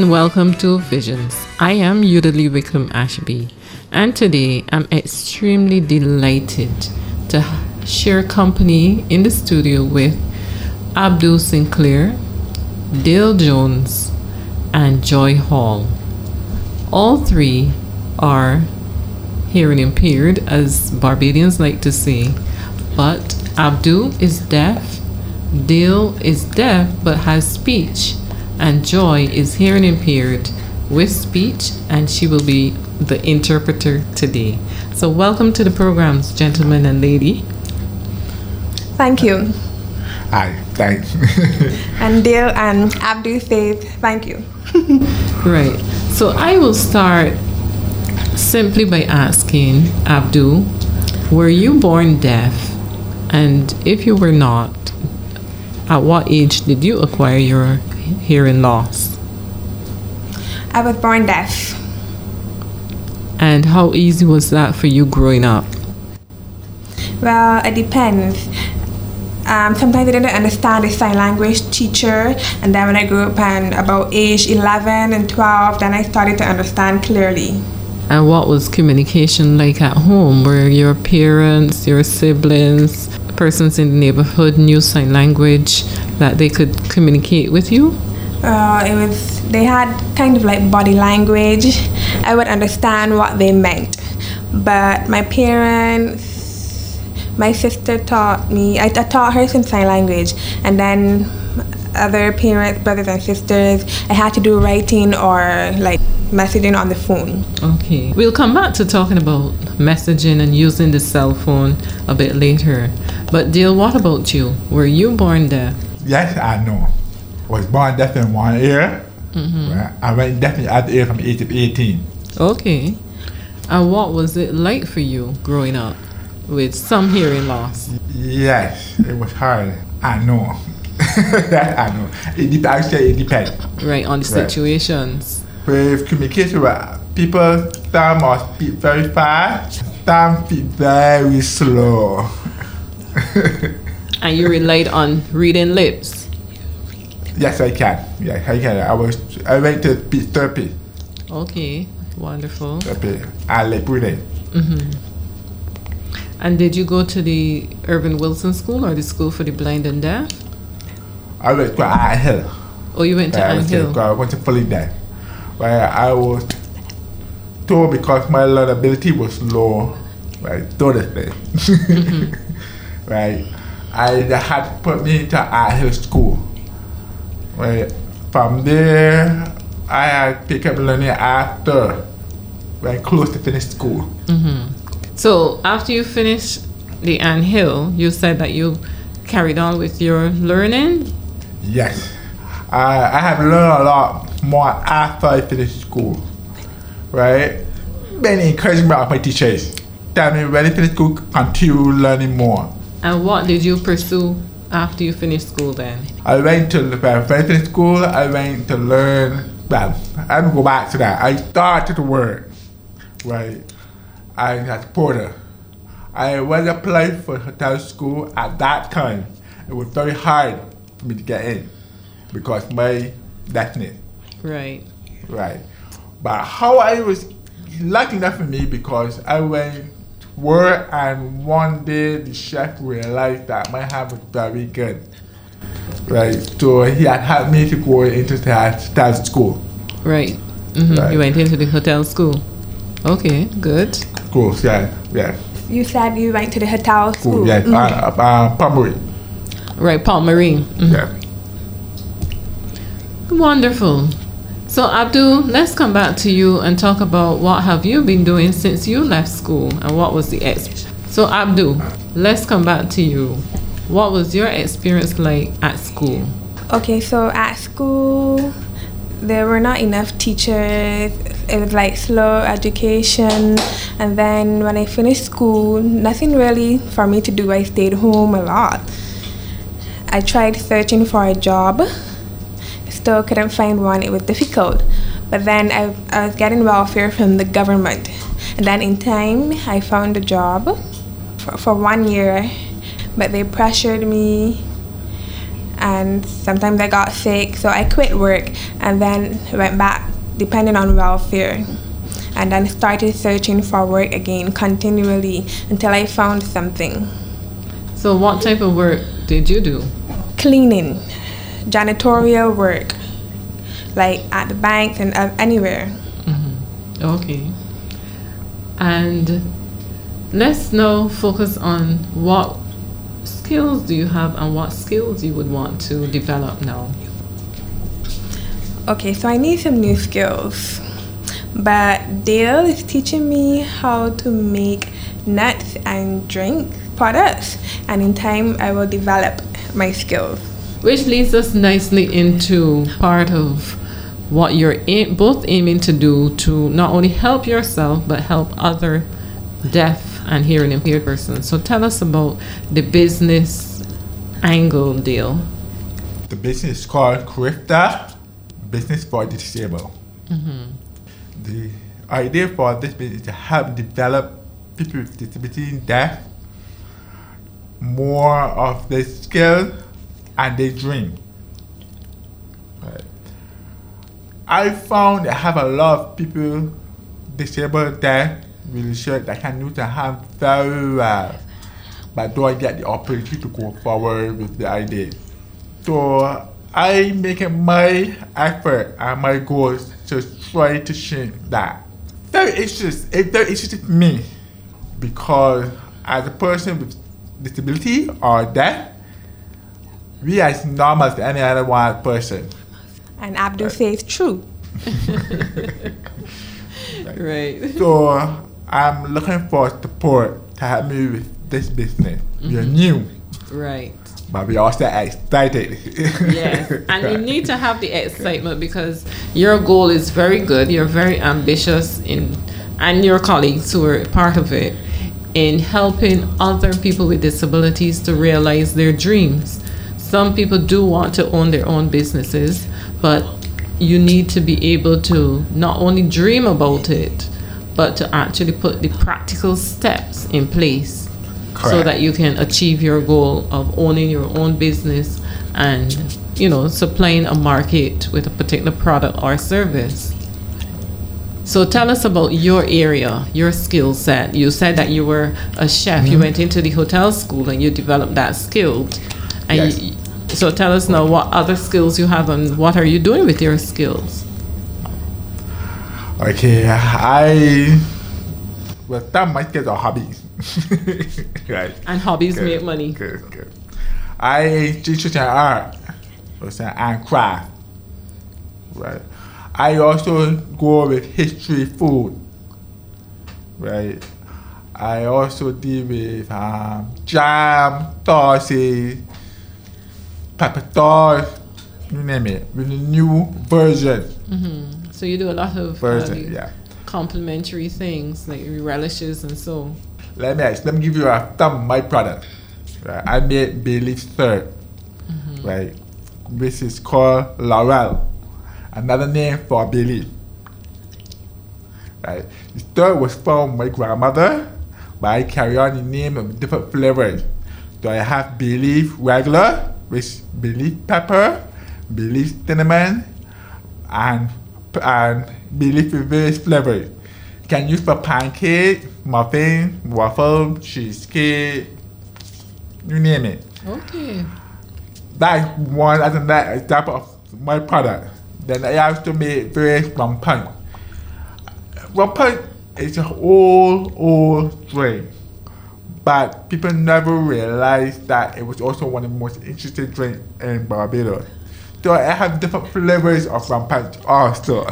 and welcome to Visions. I am Udali Wickham Ashby, and today I'm extremely delighted to share company in the studio with Abdul Sinclair, Dale Jones, and Joy Hall. All three are hearing impaired, as Barbadians like to say, but Abdul is deaf, Dale is deaf but has speech, and Joy is hearing impaired with speech, and she will be the interpreter today. So welcome to the programs, gentlemen and lady. Thank you. Hi, thanks. And Dale and Abdul says thank you. Right. So I will start simply by asking Abdul, were you born deaf? And if you were not, at what age did you acquire your hearing loss? I was born deaf. And how easy was that for you growing up? Well, it depends. Sometimes I didn't understand the sign language teacher, and then when I grew up and about age 11 and 12, then I started to understand clearly. And what was communication like at home? Were your parents, your siblings, persons in the neighborhood knew sign language that they could communicate with you? They had kind of like body language. I would understand what they meant. But my parents, my sister taught me, I taught her some sign language. And then other parents, brothers and sisters, I had to do writing or like messaging on the phone. Okay. We'll come back to talking about messaging and using the cell phone a bit later. But Dale, what about you? Were you born deaf? Yes, I know. Was born deaf in one ear. Mm-hmm. I went deaf in the other ear from age of 18. Okay. And what was it like for you growing up with some hearing loss? Yes, it was hard. I know. That I know. It depends. Right, on the situations. With communication with people, some must speak very fast, some speak very slow. And you relied on reading lips? Yes, I can. Yes, I can. I went to speech therapy. Okay, wonderful. Therapy. I like reading. Mm-hmm. And did you go to the Irvin Wilson School or the School for the Blind and Deaf? I went to Ant Hill. Oh, you went to Ant Hill? I went to fully deaf. Where I was told because my learnability was low, right, mm-hmm. Right, I had to put me into Ant Hill School. Right, from there, I had picked up learning after, right, close to finish school. Mm-hmm. So after you finished the Ant Hill, you said that you carried on with your learning? Yes, I have learned a lot more after I finished school, right? Many encouragement of my teachers. Tell me when I finish school, continue learning more. And what did you pursue after you finished school then? When I finished school, I went to learn, well, I will go back to that. I started to work, right? I was porter. I was applied for hotel school at that time. It was very hard for me to get in because my deafness. Right. Right. But how I was lucky enough for me because I went to work and one day the chef realized that my hand was very good. Right. So he had helped me to go into hotel school. Right. Mm-hmm. Right. You went into the hotel school. Okay, good. Cool, yeah. You said you went to the hotel school? Cool, yeah. Mm-hmm. Palmery. Right, Palmery. Mm-hmm. Yeah. Wonderful. So Abdul, let's come back to you and talk about what have you been doing since you left school and what was the So Abdul, let's come back to you. What was your experience like at school? Okay, so at school, there were not enough teachers. It was like slow education. And then when I finished school, nothing really for me to do. I stayed home a lot. I tried searching for a job. Still couldn't find one. It was difficult. But then I was getting welfare from the government. And then in time, I found a job for 1 year. But they pressured me. and sometimes I got sick, so I quit work and then went back depending on welfare, and then started searching for work again continually until I found something. So what type of work did you do? Cleaning, janitorial work, like at the banks and anywhere. Okay. And let's now focus on what skills do you have and what skills you would want to develop now. Okay, so I need some new skills. But Dale is teaching me how to make nuts and drink products, and in time I will develop my skills. Which leads us nicely into part of what you're both aiming to do to not only help yourself but help other deaf and hearing impaired persons. So tell us about the business angle, Dale. The business is called Crifta Business for the Disabled. The idea for this business is to help develop people with disability and deaf more of their skills and their dream. Right. I found I have a lot of people disabled, deaf, research that can do the hand very well, but don't get the opportunity to go forward with the idea. So I make it my effort and my goals to try to change that. It's very interesting to me because as a person with disability or deaf, we are as normal as any other one person. And Abdul says true. Right. So I'm looking for support to help me with this business. We're new, Right. but we are still excited. Yes. And you need to have the excitement because your goal is very good. You're very ambitious and your colleagues who are part of it in helping other people with disabilities to realize their dreams. Some people do want to own their own businesses, but you need to be able to not only dream about it, but to actually put the practical steps in place. Correct. So that you can achieve your goal of owning your own business and, supplying a market with a particular product or service. So tell us about your area, your skill set. You said that you were a chef. You went into the hotel school and you developed that skill. And Yes. so tell us now what other skills you have and what are you doing with your skills? Okay, some of my skills are hobbies. Right. And hobbies Good, make money. Good. I teach art and craft. Right. I also go with history food. Right. I also deal with jam, sauces, pepper sauce, you name it, with a new version. So you do a lot of Yeah. complimentary things like relishes and so. Let me give you some of my products. Right. I made Belief syrup, right? Which is called Laurel, another name for Belief. Right. The syrup was from my grandmother, but I carry on the name of different flavors. So I have Belief regular, which Belief pepper, Belief cinnamon, and Belief with various flavors. You can use for pancake, muffin, waffle, cheesecake, you name it. Okay. That's one example of my product. Then I also made various rum punch. Rum punch is an old drink, but people never realized that it was also one of the most interesting drinks in Barbados. So I have different flavors of rum punch also.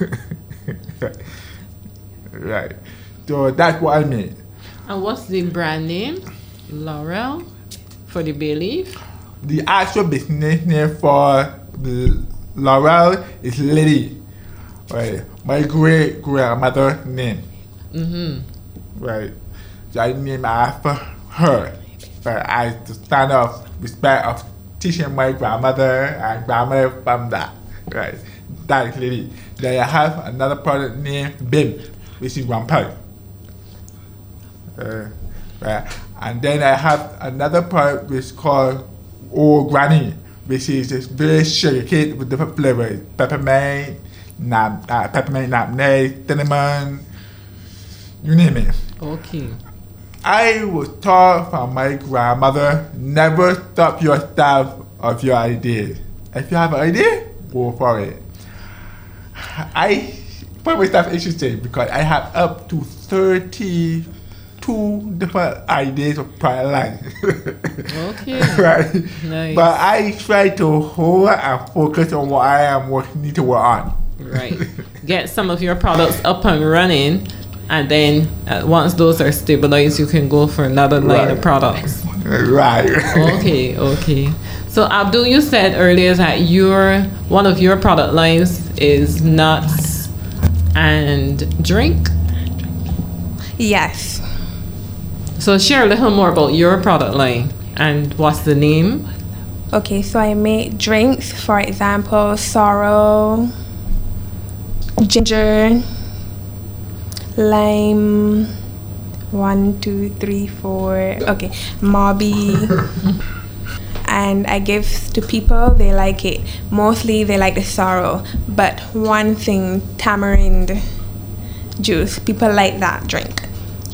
Right. So that's what I made. And what's the brand name? Laurel for the Belief? The actual business name for the Laurel is Lily. Right. My great grandmother's name. Right. So I named after her. But I stand of respect of teaching my grandmother and grandmother from that. Right. That is Lily. Then I have another product named Bim, which is grandpa. Right. And then I have another product which is called Old Granny, which is just very sugar cake with different flavors: peppermint, nutmeg, cinnamon, you name it. Okay. I was taught from my grandmother, never stop yourself of your ideas. If you have an idea, go for it. I find myself interesting because I have up to 32 different ideas of product line. Okay. Right? Nice. But I try to hold and focus on what I need to work on. Right. Get some of your products up and running, and then once those are stabilized, you can go for another line of products. Right. Okay. So Abdul, you said earlier that one of your product lines is nuts and drink. Yes. So share a little more about your product line and what's the name? Okay, so I make drinks, for example, sorrel, ginger, lime, 1, 2, 3, 4, okay, Mobby. And I give to people, they like it. Mostly they like the sorrel, but one thing, tamarind juice, people like that drink.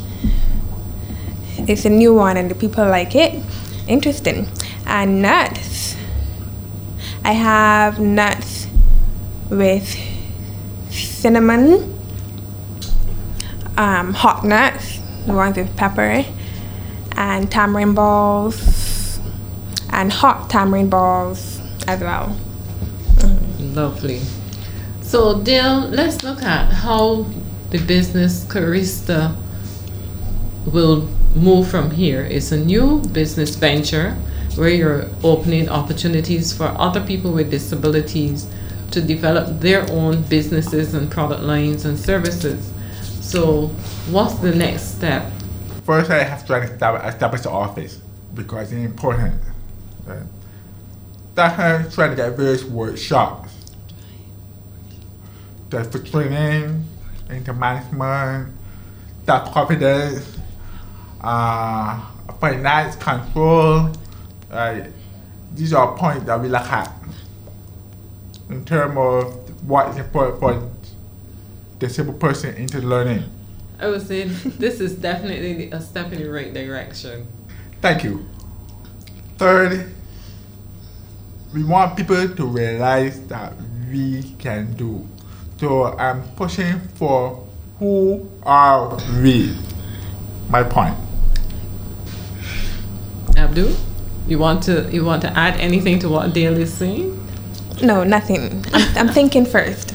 It's a new one and the people like it. Interesting. And nuts. I have nuts with cinnamon, hot nuts, the ones with pepper, and tamarind balls, and hot tamarind balls as well. Lovely. So Dale, let's look at how the business Carista will move from here. It's a new business venture where you're opening opportunities for other people with disabilities to develop their own businesses and product lines and services. So what's the next step? First, I have to establish the office because it's important. Right? That's how I'm trying to get various workshops. That's for training, into management, self-confidence, finance control. These are points that we look at in terms of what is important for disabled person into learning. I would say this is definitely a step in the right direction. Thank you. Third, we want people to realize that we can do. So I'm pushing for who are we. My point. Abdul, you want to add anything to what Dale is saying? No, nothing. I'm thinking first.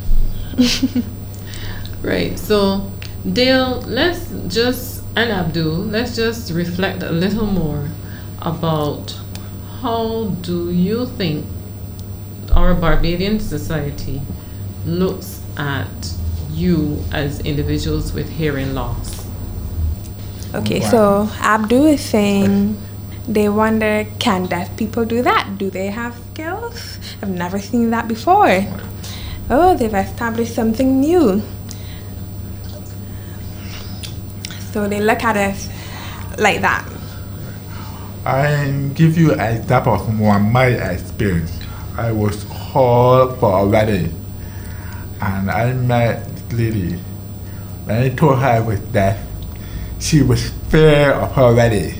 Right. So Dale, and Abdul, let's just reflect a little more about how do you think our Barbadian society looks at you as individuals with hearing loss? Okay, Wow. so Abdul is saying they wonder, can deaf people do that? Do they have skills? I've never seen that before. Oh, they've established something new. So they look at us like that. I give you an example from my experience. I was called for a wedding, and I met this lady. When I told her I was deaf, she was scared of her wedding.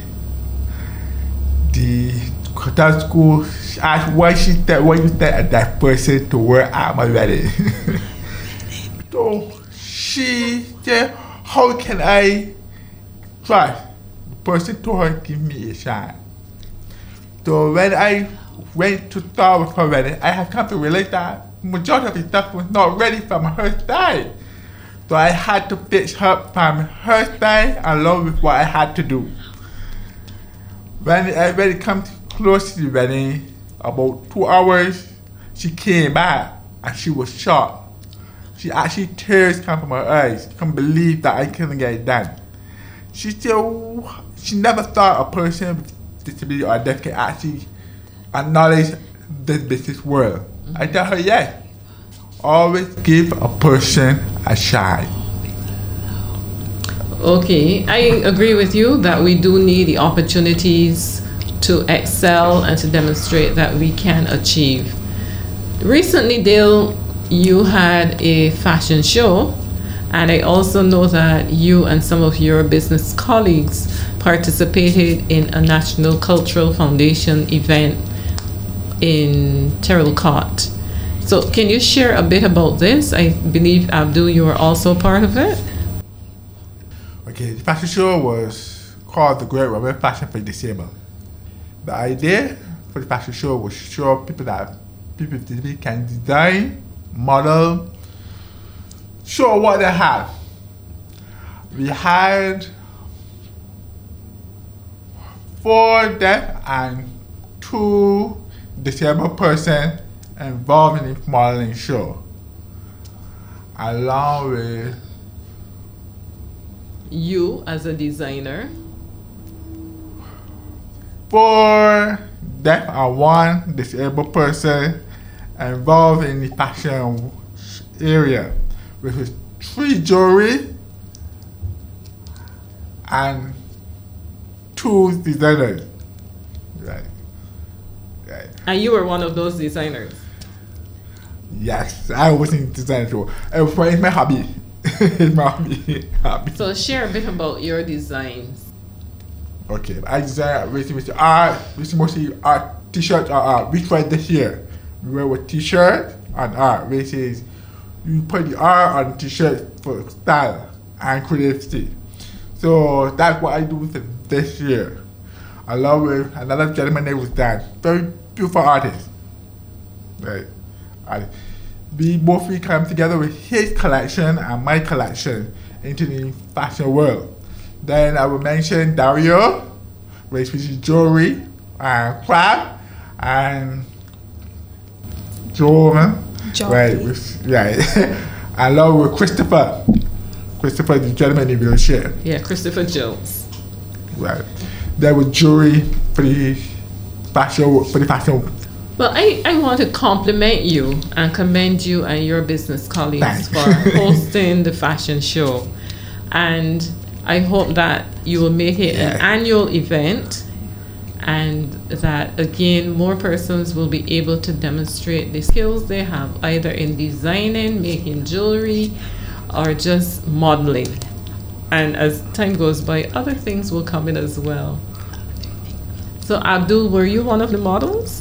That school asked why you said a deaf person to work at my wedding. So she said, how can I try? The person told her, give me a shot. So when I went to start with her wedding, I have come to realize that majority of the stuff was not ready from her side. So I had to fix her from her side along with what I had to do. When it comes close to the wedding, about 2 hours, she came back and she was shocked. She actually tears come from her eyes. She couldn't believe that I couldn't get it done. She said she never thought a person with disability or deaf can actually acknowledge this business world. I tell her yes. Always give a person a shot. Okay, I agree with you that we do need the opportunities to excel and to demonstrate that we can achieve. Recently, Dale, you had a fashion show, and I also know that you and some of your business colleagues participated in a National Cultural Foundation event in Terrell-Cott. So can you share a bit about this? I believe, Abdul, you were also part of it. Okay, the fashion show was called the Great Women Fashion for Disabled. The idea for the fashion show was to show people that people with disability can design, model, show what they have. We had 4 deaf and 2 disabled persons involved in the modeling show, along with You as a designer. 4 deaf and 1 disabled person involved in the fashion area, with 3 jury and 2 designers. Right. And you were one of those designers. Yes, I was in design show. It's my hobby. It's my hobby. So share a bit about your designs. Okay, I design with art, mostly art, t-shirts or art. We tried this year. We wear with t-shirt and art, which is you put the art on t-shirt for style and creativity. So that's what I do with this year. Along with another gentleman named was Dan, very beautiful artist. Right. We mostly come together with his collection and my collection into the fashion world. Then I will mention Dario, which is jewelry and craft, and Joe, right? Along with Christopher, the gentleman in wheelchair. Yeah, Christopher Jones. Right. There was jewelry for the fashion. Well, I want to compliment you and commend you and your business colleagues for hosting the fashion show. And I hope that you will make it an annual event, and that again more persons will be able to demonstrate the skills they have either in designing, making jewelry, or just modeling. And as time goes by, other things will come in as well. So Abdul, were you one of the models?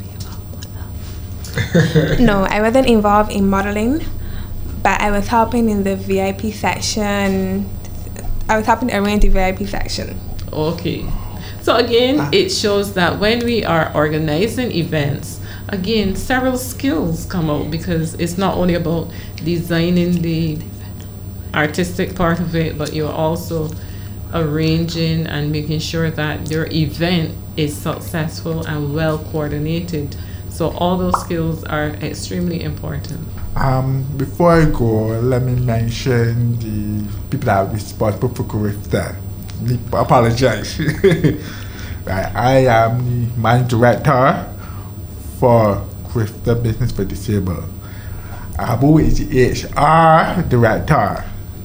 No, I wasn't involved in modeling, but I was helping in the VIP section. I was helping arrange the VIP section. Okay. So again, it shows that when we are organizing events, again, several skills come out, because it's not only about designing the artistic part of it, but you're also arranging and making sure that your event is successful and well coordinated. So all those skills are extremely important. Before I go, let me mention the people that are responsible for Grifter. I apologize. Right, I am the managing director for Grifter Business for Disabled. Abu is the HR director.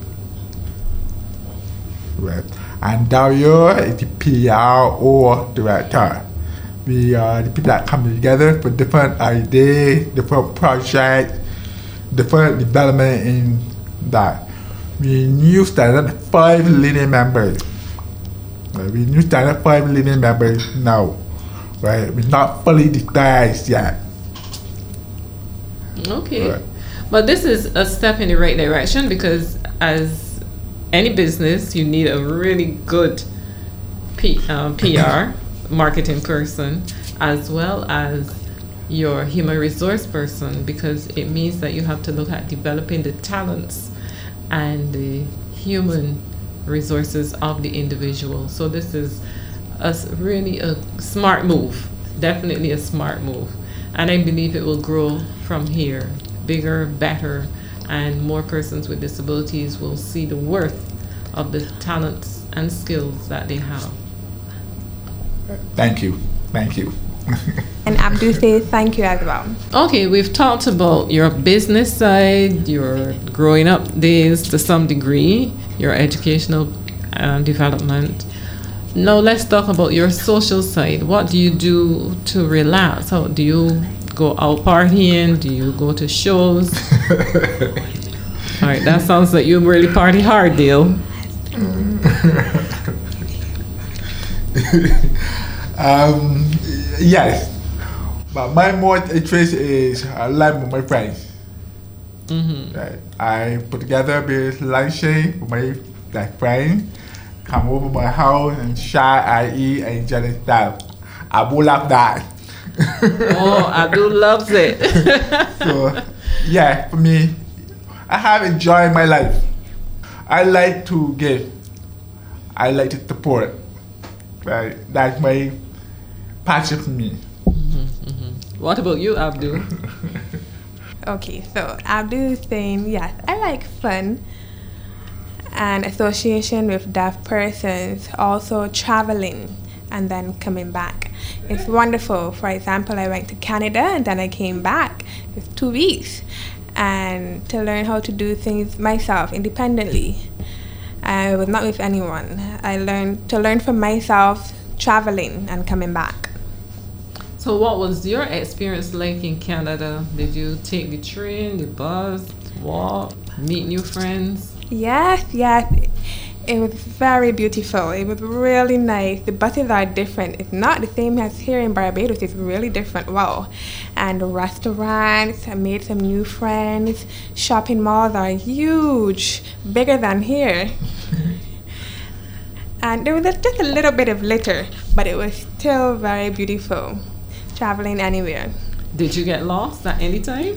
Right. And Dario is the PRO director. We are the people that come together for different ideas, different projects, different development in that. We new started 5 leading members. Right? We new started 5 leading members now. Right? We're not fully disguised yet. Okay. Right. But this is a step in the right direction, because as any business, you need a really good PR, marketing person, as well as your human resource person, because it means that you have to look at developing the talents and the human resources of the individual. So this is really a smart move, definitely a smart move. And I believe it will grow from here, bigger, better, and more persons with disabilities will see the worth of the talents and skills that they have. Thank you. And Abdul says thank you as well. Okay, we've talked about your business side, your growing up days to some degree, your educational development. Now let's talk about your social side. What do you do to relax? How do you go out partying? Do you go to shows? All right, that sounds like you really party hard, Dale. Yes, but my more interest is life with my friends. Right. I put together a bit luncheon with my friends, come over my house and share, I eat, and enjoy the stuff. I will love that. Oh, Abdul loves it. So, yeah, for me, I have enjoyed my life. I like to give. I like to support. Right. That's my passion for me. What about you, Abdul? Okay, so Abdul is saying, yes, I like fun and association with deaf persons, also traveling and then coming back. It's wonderful. For example, I went to Canada and then I came back. It's 2 weeks. And to learn how to do things myself independently. I was not with anyone. I learned to learn from myself, traveling and coming back. So what was your experience like in Canada? Did you take the train, the bus, walk, meet new friends? Yes. It was very beautiful. It was really nice. The buses are different. It's not the same as here in Barbados. It's really different. Wow. And the restaurants, I made some new friends. Shopping malls are huge, bigger than here. And there was just a little bit of litter, but it was still very beautiful. Traveling anywhere. Did you get lost at any time?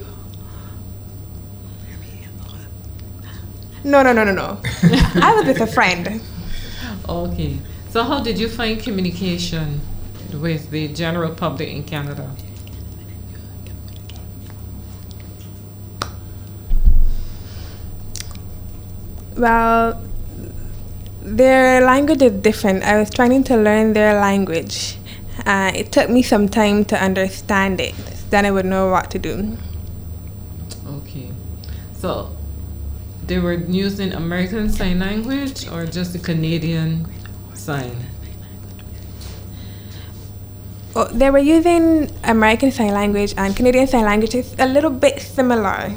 No. I was with a friend. Okay. So how did you find communication with the general public in Canada? Well, their language is different. I was trying to learn their language. It took me some time to understand it. Then I would know what to do. Okay. So they were using American Sign Language or just the Canadian Sign? Oh, they were using American Sign Language and Canadian Sign Language is a little bit similar.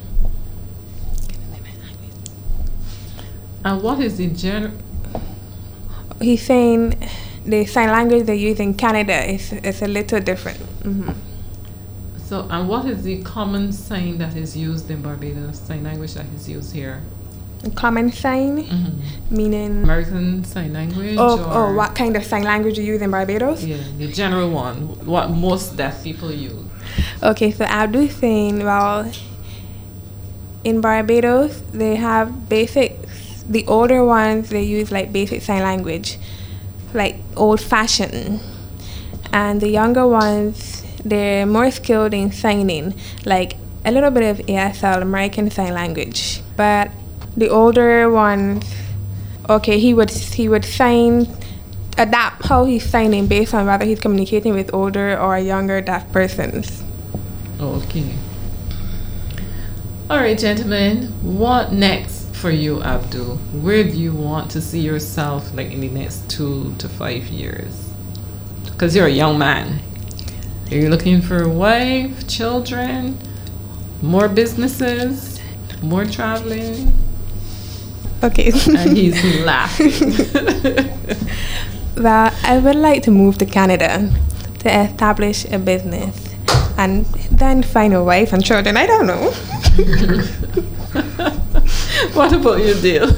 And what is the He's saying the sign language they use in Canada is a little different. So, and what is the common sign that is used in Barbados? Sign language that is used here? Common sign, meaning American Sign Language. Oh, what kind of sign language you use in Barbados? Yeah, the general one. What most deaf people use. Okay, so Abdul's saying, well, in Barbados they have basic. The older ones they use like basic sign language, like old-fashioned, and the younger ones they're more skilled in signing, like a little bit of ASL, American Sign Language. But the older ones, okay, he would adapt how he's signing based on whether he's communicating with older or younger deaf persons. Okay. All right, gentlemen, what next for you, Abdul? Where do you want to see yourself like in the next 2 to 5 years? Because you're a young man. Are you looking for a wife, children, more businesses, more traveling? Okay. And he's laughing. Well, I would like to move to Canada to establish a business and then find a wife and children. I don't know. What about you, Dale?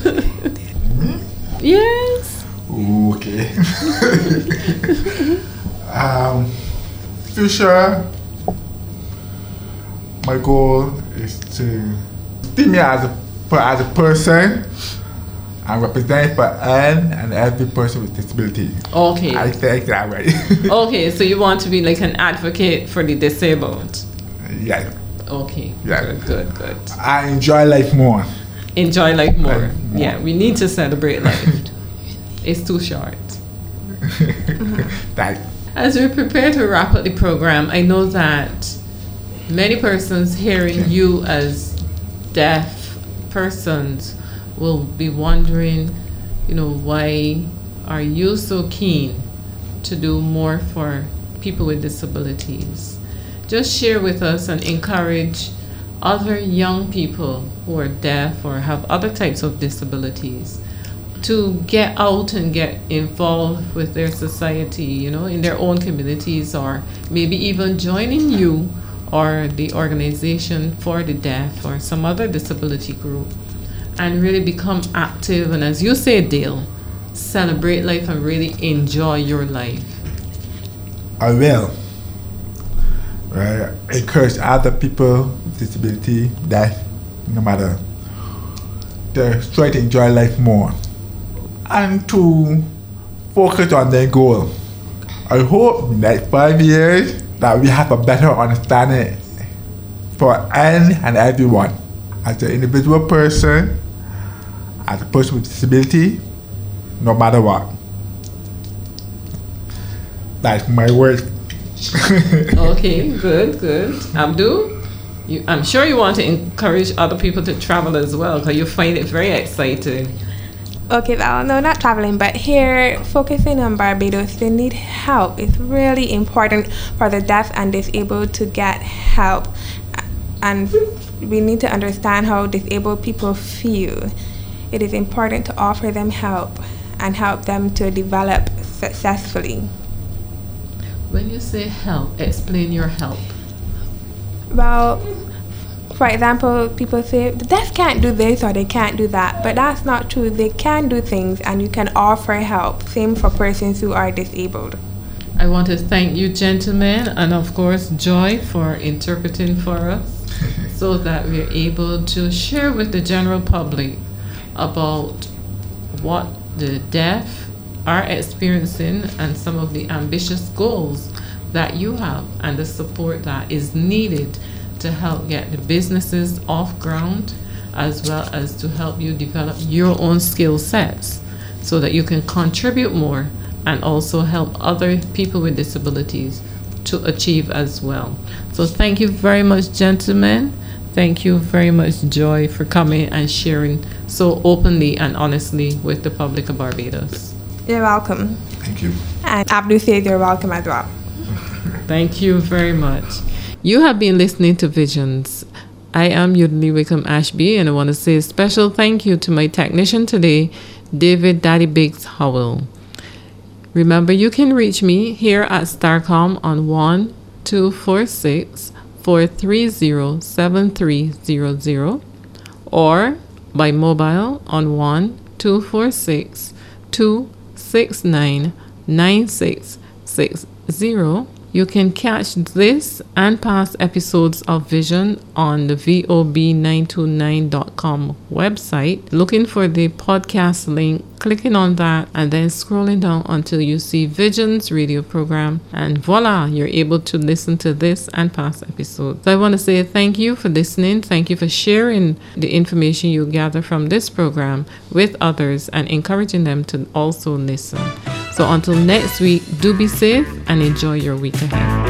Yes. Okay. Future, my goal is to see me as a person and represent for Anne and every person with disability. Okay. I think that right. Okay, so you want to be like an advocate for the disabled? Yeah. Okay. Yeah. Good. I enjoy life more. Enjoy life more. Yeah, we need to celebrate life. It's too short. That. As we prepare to wrap up the program, I know that many persons hearing you as deaf persons will be wondering, why are you so keen to do more for people with disabilities? Just share with us and encourage other young people who are deaf or have other types of disabilities to get out and get involved with their society, you know, in their own communities, or maybe even joining you or the organization for the deaf or some other disability group, and really become active. And as you say, Dale, celebrate life and really enjoy your life. I will. Right? Encourage other people with disability, deaf, no matter, to try to enjoy life more and to focus on their goal. I hope in the next 5 years that we have a better understanding for any and everyone, as an individual person, as a person with disability, no matter what. That's my word. Okay, good. Abdul, I'm sure you want to encourage other people to travel as well, because you find it very exciting. Okay, well, no, not traveling, but here, focusing on Barbados, they need help. It's really important for the deaf and disabled to get help. And we need to understand how disabled people feel. It is important to offer them help and help them to develop successfully. When you say help, explain your help. Well, for example, people say the deaf can't do this or they can't do that, but that's not true. They can do things and you can offer help. Same for persons who are disabled. I want to thank you, gentlemen, and of course Joy, for interpreting for us so that we're able to share with the general public about what the deaf are experiencing and some of the ambitious goals that you have and the support that is needed to help get the businesses off ground, as well as to help you develop your own skill sets so that you can contribute more and also help other people with disabilities to achieve as well. So thank you very much, gentlemen. Thank you very much, Joy, for coming and sharing so openly and honestly with the public of Barbados. You're welcome. Thank you. And Abdul says you're welcome as well. Thank you very much. You have been listening to Visions. I am Yudley Wickham Ashby, and I want to say a special thank you to my technician today, David Daddy Biggs Howell. Remember, you can reach me here at Starcom on 1-246-430-7300 or by mobile on 1-246-269-9660. You can catch this and past episodes of Vision on the VOB929.com website. Looking for the podcast link, clicking on that, and then scrolling down until you see Vision's radio program. And voila, you're able to listen to this and past episodes. So I want to say thank you for listening. Thank you for sharing the information you gather from this program with others and encouraging them to also listen. So until next week, do be safe and enjoy your week ahead.